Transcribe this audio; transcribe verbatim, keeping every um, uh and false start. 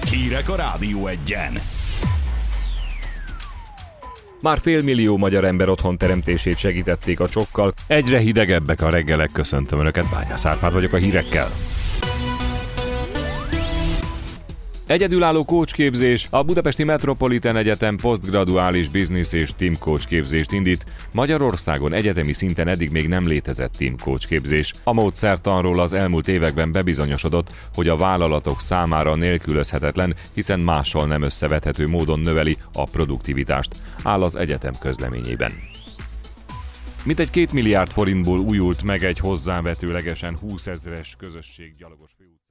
Hírek a Rádió Egyen. Már félmillió magyar ember otthon teremtését segítették a csokkal. Egyre hidegebbek a reggelek, köszöntöm Önöket, Bányász Árpád vagyok a hírekkel. Egyedülálló coachképzés. A Budapesti Metropolitan Egyetem posztgraduális business és team coach képzést indít. Magyarországon egyetemi szinten eddig még nem létezett team coach képzés. A módszertanról az elmúlt években bebizonyosodott, hogy a vállalatok számára nélkülözhetetlen, hiszen mással nem összevethető módon növeli a produktivitást, áll az egyetem közleményében. Mintegy két milliárd forintból újult meg egy hozzávetőlegesen húszezres közösség Gyalogos főutcán.